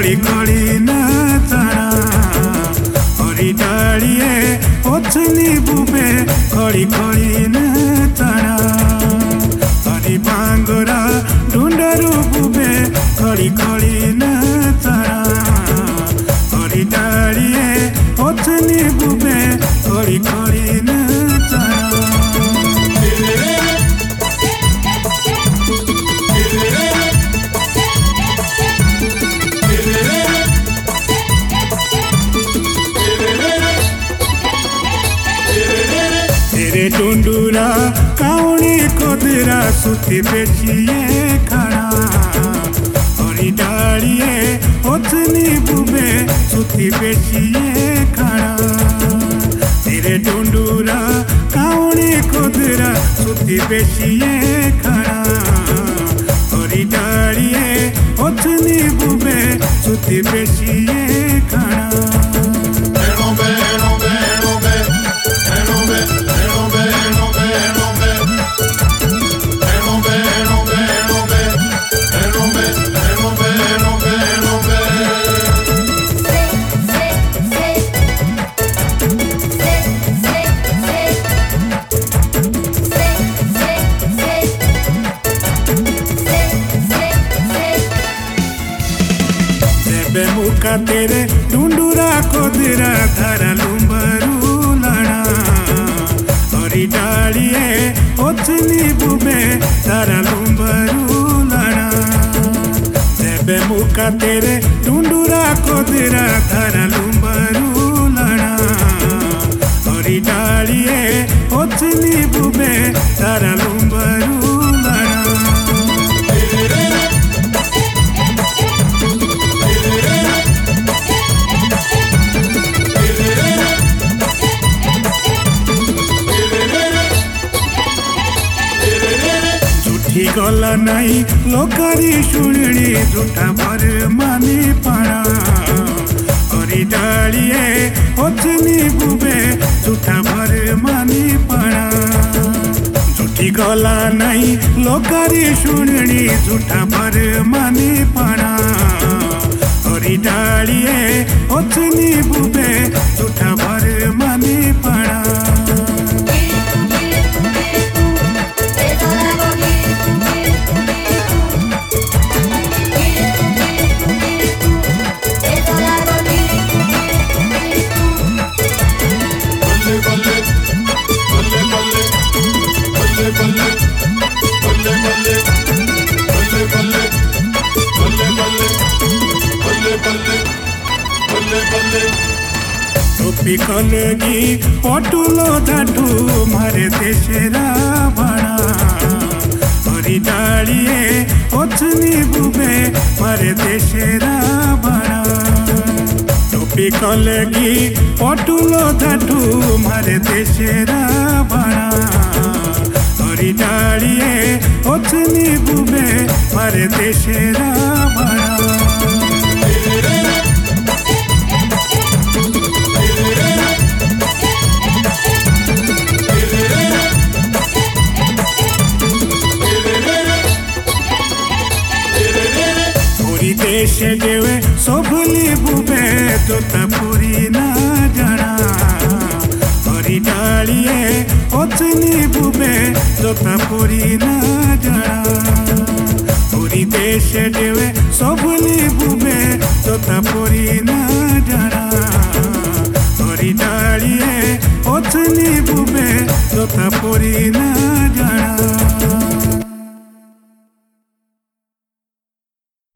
खड़ी खड़ी नाचना हरी डालिए ओछनी बुबे खड़ी खड़ी नाचना हरी बांगरा ढूंढरू बुबे खड़ी खड़ी नाचना हरी डालिए ओछनी बुबे खड़ी खड़ी नाचना तेरे डुंडूरा काउनी कोदरा सुती बेचिए खाना हरी डालिए ओछनी बुबे सुती बेचिए खाना तेरे डुंडूरा काउनी कोदरा सुती बेचिए खाना हरी डालिए ओछनी बुबे सुती बेचिए खाना मुका तेरे ढूंढूरा कोदरा धरा लुम्बरू लड़ा हरी डालिए ओछनी बुबे धरा लुम्बरू लड़ा जेबे मुका तेरे ढूंढूरा कोदरा धरा लुम्बरू लड़ा हरी डालिए ओछनी बुबे धरा लुम्बरू लड़ा गला नहीं लोकारी शुणी झूठा भर मानी पाना हरी डालिए ओछनी बुबे झूठा भर मानी पाना झूठी गला नहीं लोकारी शुणी झूठा भर मानी पाना हरी डालिए ओछनी बुबे झूठा भर मानी पाना टोपी कलगी पटुलो धाटू मारे देशेरा भाड़ा हरी डालिए ओछनी बुबे मारे देशेरा भाड़ा टोपी कलगी पटुलो धाटू मारे देशेरा भाड़ा हरी डालिए ओछनी बुबे मारे देशेरा भाड़ा देश देवे सबली बुबे तोता पूरी ना जाना हरी डालिए ओछनी बुबे तोता पूरी ना जाना पूरी देश देवे सबली बुबे तोता पूरी ना जाना हरी डालिए ओछनी बुबे तोता पूरी ना जाना